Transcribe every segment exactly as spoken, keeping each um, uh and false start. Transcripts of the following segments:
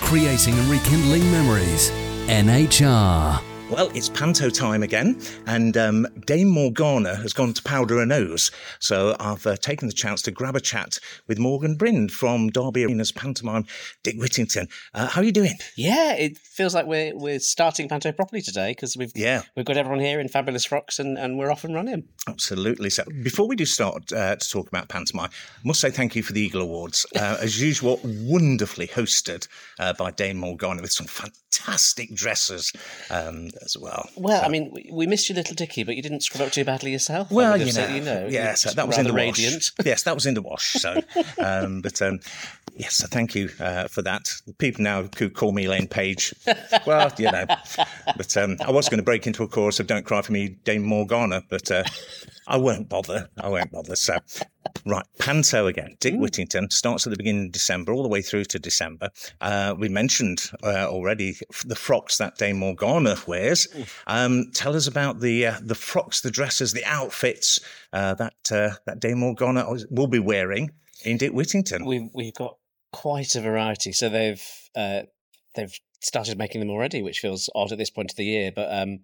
creating and rekindling memories. N H R. Well, it's Panto time again, and um, Dame Morgana has gone to powder her nose, so I've uh, taken the chance to grab a chat with Morgan Brind from Derby Arena's pantomime Dick Whittington. Uh, how are you doing? Yeah, it feels like we're we're starting Panto properly today because we've yeah. we've got everyone here in fabulous frocks and, and we're off and running. Absolutely. So before we do start uh, to talk about pantomime, I must say thank you for the Eagle Awards. Uh, as usual, wonderfully hosted uh, by Dame Morgana with some fantastic dresses um, as well. Well, so. I mean, we, we missed you, little Dickie, but you didn't scrub up too badly yourself. Well, you know, said, you know, yeah, so that was in the radiant. wash. Yes, that was in the wash. So, um, but um, yes, so thank you uh, for that. People now who call me Elaine Page. Well, you know, but um, I was going to break into a chorus of "Don't Cry for Me, Dame Morgana," but uh, I won't bother. I won't bother. So, right, Panto again. Dick mm. Whittington starts at the beginning of December, all the way through to December. Uh, we mentioned uh, already the frocks that Dame Morgana wears. Um, tell us about the uh, the frocks, the dresses, the outfits uh, that uh, that Dame Morgana will be wearing in Dick Whittington. We've we've got quite a variety. So they've uh, they've started making them already, which feels odd at this point of the year. But um,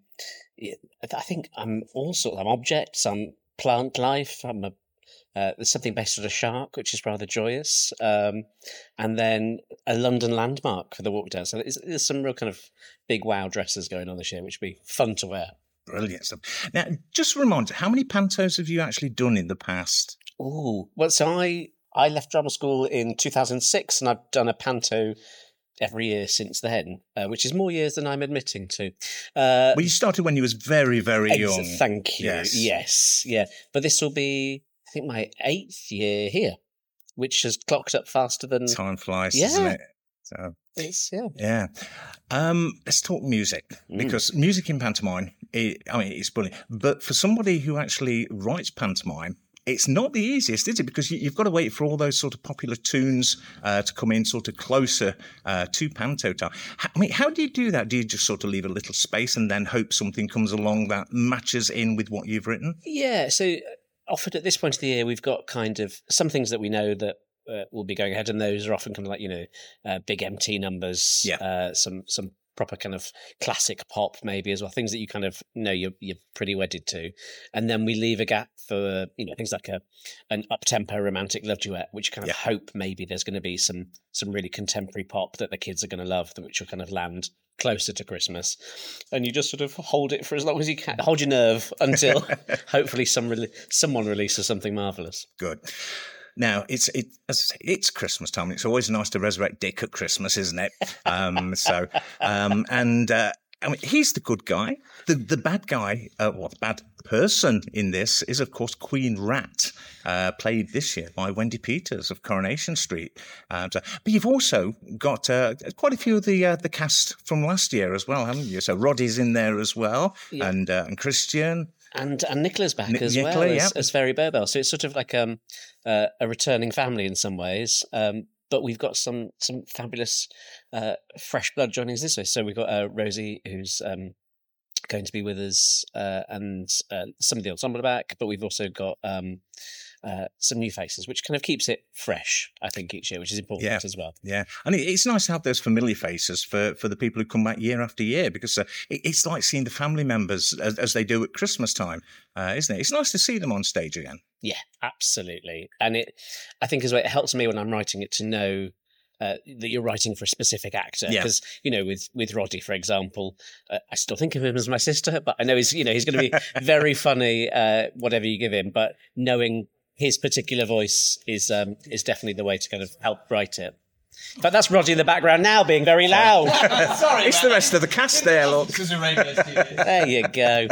I think I'm all sorts. I'm objects. I'm plant life. I'm a Uh, there's something based on a shark, which is rather joyous, um, and then a London landmark for the walk down. So there's, there's some real kind of big wow dresses going on this year, which would be fun to wear. Brilliant stuff. Now, just a reminder, how many pantos have you actually done in the past? Oh, well, so I, I left drama school in two thousand six, and I've done a panto every year since then, uh, which is more years than I'm admitting to. Uh, well, you started when you was very, very ex- young. Thank you. Yes. yes, yeah. But this will be, I think, my eighth year here, which has clocked up faster than... Time flies, yeah. doesn't it? So, it's, yeah. Yeah. Um, let's talk music, Mm. because music in pantomime, it, I mean, it's brilliant. But for somebody who actually writes pantomime, it's not the easiest, is it? Because you, you've got to wait for all those sort of popular tunes uh, to come in sort of closer uh, to panto time. How, I mean, how do you do that? Do you just sort of leave a little space and then hope something comes along that matches in with what you've written? Yeah, so often at this point of the year, we've got kind of some things that we know that uh, will be going ahead, and those are often kind of like, you know, uh, big M T numbers, yeah. uh, some some proper kind of classic pop maybe as well, things that you kind of know you're you're pretty wedded to, and then we leave a gap for, you know, things like a an up tempo romantic love duet, which kind of yeah. hope maybe there's going to be some some really contemporary pop that the kids are going to love, which will kind of land closer to Christmas, and you just sort of hold it for as long as you can, hold your nerve until hopefully some re- someone releases something marvellous. Good. Now, it's it, as I say, it's Christmas time. It's always nice to resurrect Dick at Christmas, isn't it? Um, so, um, and uh, I mean, he's the good guy. The the bad guy, uh, well, the bad person in this is, of course, Queen Rat, uh, played this year by Wendy Peters of Coronation Street. Um, so, but you've also got uh, quite a few of the uh, the cast from last year as well, haven't you? So Roddy's in there as well, yeah. and uh, and Christian. And and Nicola's back Nic- as Nicola, well yeah. as, as Fairy Burbell. So it's sort of like um, uh, a returning family in some ways. Um, but we've got some some fabulous uh, fresh blood joining us this way. So we've got uh, Rosie, who's um, going to be with us, uh, and uh, some of the ensemble are back. But we've also got um, uh, some new faces, which kind of keeps it fresh, I think, each year, which is important yeah. as well. Yeah, and it, it's nice to have those familiar faces for, for the people who come back year after year, because uh, it, it's like seeing the family members as, as they do at Christmas time, uh, isn't it? It's nice to see them on stage again. Yeah, absolutely. And it, I think as well, it helps me when I'm writing it to know Uh, that you're writing for a specific actor, because yeah. you know, with with Roddy, for example, uh, I still think of him as my sister, but I know he's you know he's going to be very funny, uh, whatever you give him. But knowing his particular voice is um, is definitely the way to kind of help write it. But that's Roddy in the background now, being very loud. Sorry, it's man. The rest of the cast there. Look, because of radio studios. There you go.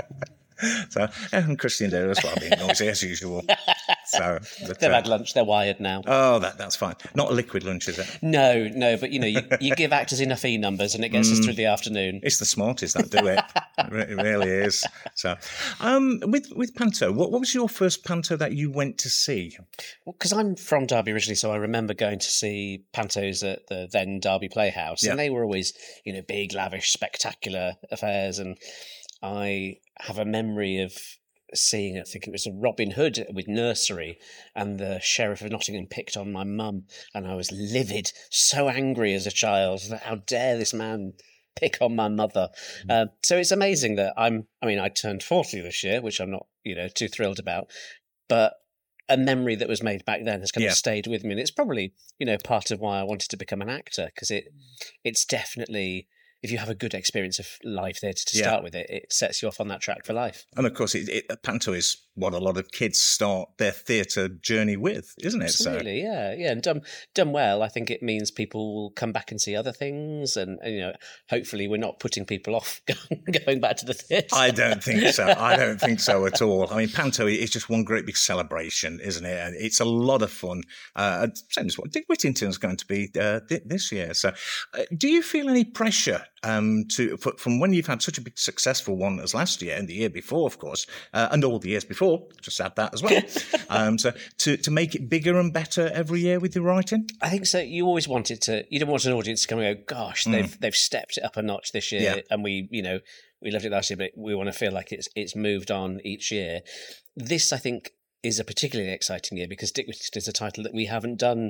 So, and Christian there as well, being noisy as usual. So but, they've uh, had lunch; they're wired now. Oh, that that's fine. Not a liquid lunch, is it? No, no. But you know, you, you give actors enough E numbers, and it gets mm, us through the afternoon. It's the smartest that do it. It really is. So, um, with with Panto, what, what was your first Panto that you went to see? Well, because I'm from Derby originally, so I remember going to see Pantos at the then Derby Playhouse, yeah. and they were always, you know, big, lavish, spectacular affairs, and I have a memory of seeing, I think it was a Robin Hood with Nursery, and the Sheriff of Nottingham picked on my mum, and I was livid, so angry as a child. How dare this man pick on my mother? Uh, so it's amazing that I'm, I mean, I turned forty this year, which I'm not, you know, too thrilled about, but a memory that was made back then has kind Yeah. of stayed with me. And it's probably, you know, part of why I wanted to become an actor, because it, it's definitely, if you have a good experience of live theatre to Yeah. start with, it, it sets you off on that track for life. And of course, it, it, panto is what a lot of kids start their theatre journey with, isn't it? Absolutely, yeah, yeah. And done done well, I think it means people will come back and see other things, and, and you know, hopefully, we're not putting people off going back to the theatre. I don't think so. I don't think so at all. I mean, panto is just one great big celebration, isn't it? And it's a lot of fun. Uh, same as what Dick Whittington's going to be uh, th- this year. So, uh, do you feel any pressure um, to from when you've had such a big successful one as last year and the year before, of course, uh, and all the years before? Just add that as well. um, so, to to make it bigger and better every year with your writing. I think so. You always want it to. You don't want an audience to come and go, "Gosh, they've mm. they've stepped it up a notch this year," Yeah. and we, you know, we loved it last year, but we want to feel like it's it's moved on each year. This, I think, is a particularly exciting year because Dick Whittington is a title that we haven't done.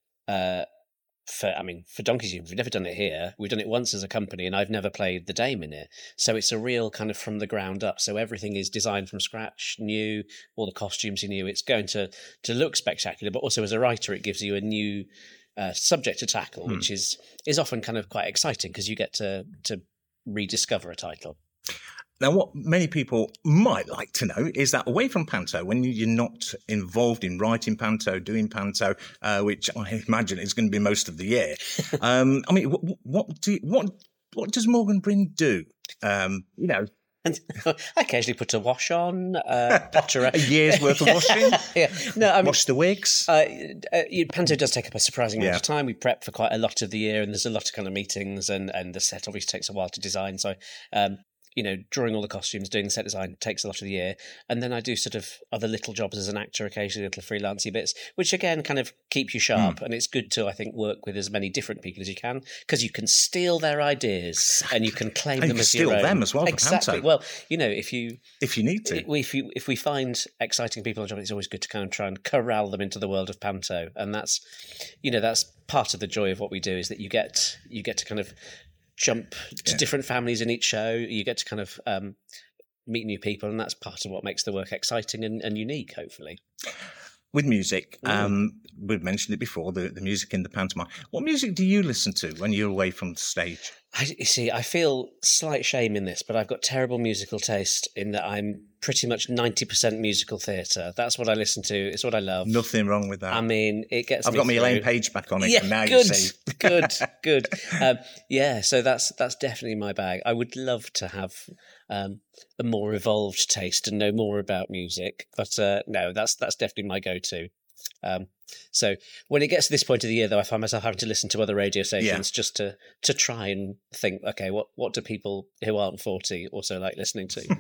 Uh, For I mean, for Donkey's Year, we've never done it here. We've done it once as a company, and I've never played the Dame in it. So it's a real kind of from the ground up. So everything is designed from scratch, new. All the costumes are new. It's going to to look spectacular, but also as a writer, it gives you a new uh, subject to tackle, hmm. which is is often kind of quite exciting because you get to to rediscover a title. Now, what many people might like to know is that away from panto, when you're not involved in writing panto, doing panto, uh, which I imagine is going to be most of the year, um, I mean, what what, do you, what what does Morgan Bryn do? Um, you know, and I occasionally put a wash on, uh, potter a year's worth of washing. yeah, no, I mean, wash the wigs. Uh, uh, panto does take up a surprising amount yeah. of time. We prep for quite a lot of the year, and there's a lot of kind of meetings, and and the set obviously takes a while to design. So. Um, you know, drawing all the costumes, doing the set design takes a lot of the year. And then I do sort of other little jobs as an actor, occasionally little freelancey bits, which again kind of keep you sharp. Mm. And it's good to, I think, work with as many different people as you can because you can steal their ideas exactly. and you can claim and them you as can your own. Steal them as well. Exactly. For well, you know, if you... If you need to. If, you, if we find exciting people on the job, it's always good to kind of try and corral them into the world of panto. And that's, you know, that's part of the joy of what we do is that you get you get to kind of jump to yeah. different families in each show. You get to kind of um, meet new people, and that's part of what makes the work exciting and, and unique, hopefully. With music, mm. um, we've mentioned it before, the, the music in the pantomime. What music do you listen to when you're away from the stage? I, you see, I feel slight shame in this, but I've got terrible musical taste in that I'm pretty much ninety percent musical theatre. That's what I listen to. It's what I love. Nothing wrong with that. I mean, it gets I've me got my through. Elaine Page back on it, yeah, and now good, you see. good, good. Um, yeah, so that's that's definitely my bag. I would love to have um, a more evolved taste and know more about music, but uh, no, that's that's definitely my go-to. Um, so when it gets to this point of the year, though, I find myself having to listen to other radio stations yeah. just to to try and think, okay, what, what do people who aren't forty also like listening to?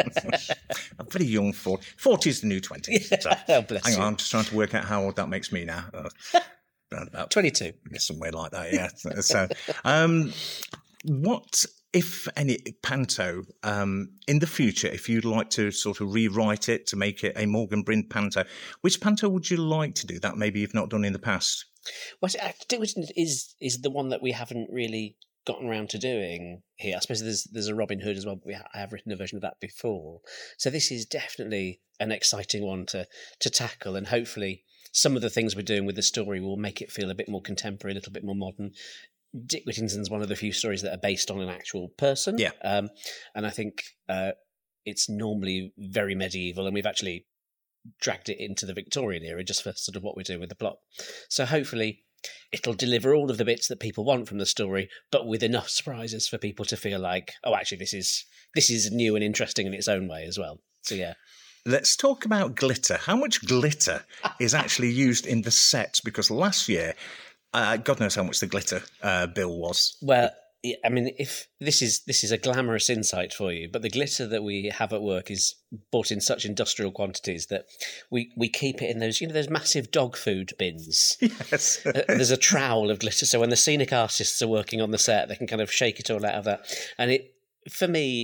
I'm pretty young. forty. forty is the new twenty. Yeah. So, oh, bless hang you. on, I'm just trying to work out how old that makes me now. Uh, around about twenty-two. Somewhere like that, yeah. So, um, what... If any panto um, in the future, if you'd like to sort of rewrite it to make it a Morgan Bryn panto, which panto would you like to do that maybe you've not done in the past? Well, Dick Whittington is is the one that we haven't really gotten around to doing here. I suppose there's there's a Robin Hood as well, but we ha- I have written a version of that before. So this is definitely an exciting one to to tackle, and hopefully some of the things we're doing with the story will make it feel a bit more contemporary, a little bit more modern. Dick Whittington's one of the few stories that are based on an actual person. Yeah. Um, and I think uh, it's normally very medieval, and we've actually dragged it into the Victorian era just for sort of what we're doing with the plot. So hopefully it'll deliver all of the bits that people want from the story, but with enough surprises for people to feel like, oh, actually, this is this is new and interesting in its own way as well. So, yeah. Let's talk about glitter. How much glitter is actually used in the sets? Because last year... Uh, God knows how much the glitter uh, bill was. Well, I mean, if this is this is a glamorous insight for you, but the glitter that we have at work is bought in such industrial quantities that we, we keep it in those, you know, those massive dog food bins. Yes. uh, there's a trowel of glitter, so when the scenic artists are working on the set, they can kind of shake it all out of that. And it, for me,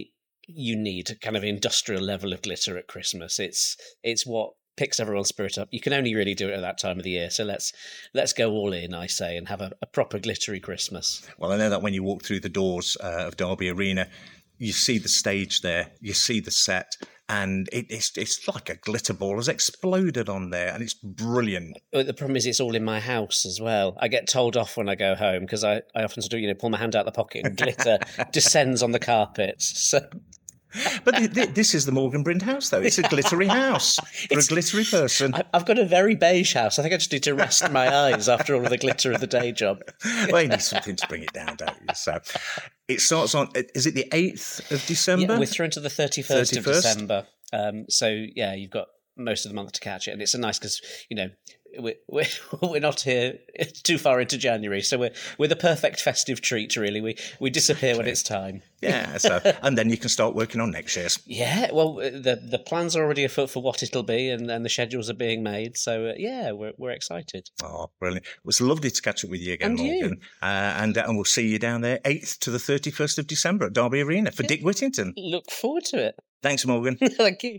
you need a kind of industrial level of glitter at Christmas. It's it's what picks everyone's spirit up. You can only really do it at that time of the year. So let's let's go all in, I say, and have a, a proper glittery Christmas. Well, I know that when you walk through the doors uh, of Derby Arena, you see the stage there, you see the set, and it, it's it's like a glitter ball has exploded on there, and it's brilliant. But the problem is it's all in my house as well. I get told off when I go home because I, I often sort of, you know, pull my hand out the pocket and glitter descends on the carpets. So... But th- th- this is the Morgan Brind house, though. It's a glittery house for it's, a glittery person. I, I've got a very beige house. I think I just need to rest my eyes after all of the glitter of the day job. Well, you need something to bring it down, don't you? So it starts on, is it the eighth of December? Yeah, we're through to the thirty-first, thirty-first? Of December. Um, so, yeah, you've got most of the month to catch it. And it's a nice, because, you know, we're, we're, we're not here too far into January, so we're we're the perfect festive treat, really. We we disappear exactly. when it's time. Yeah, so and then you can start working on next year's. Yeah, well, the the plans are already afoot for what it'll be, and, and the schedules are being made. So uh, yeah, we're we're excited. Oh, brilliant! It was lovely to catch up with you again, and Morgan. You. Uh, and uh, and we'll see you down there eighth to the thirty-first of December at Derby Arena for yeah. Dick Whittington. Look forward to it. Thanks, Morgan. Thank you.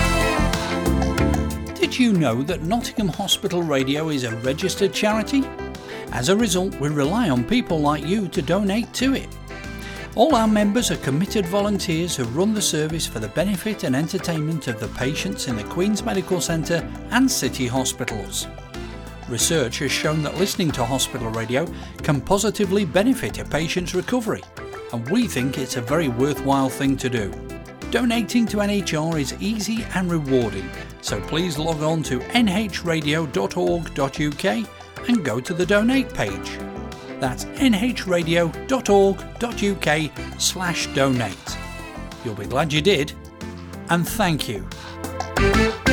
Did you know that Nottingham Hospital Radio is a registered charity? As a result, we rely on people like you to donate to it. All our members are committed volunteers who run the service for the benefit and entertainment of the patients in the Queen's Medical Centre and city hospitals. Research has shown that listening to hospital radio can positively benefit a patient's recovery, and we think it's a very worthwhile thing to do. Donating to N H R is easy and rewarding, so please log on to n h radio dot org dot u k and go to the donate page. That's n h radio dot org dot u k slash donate. You'll be glad you did, and thank you.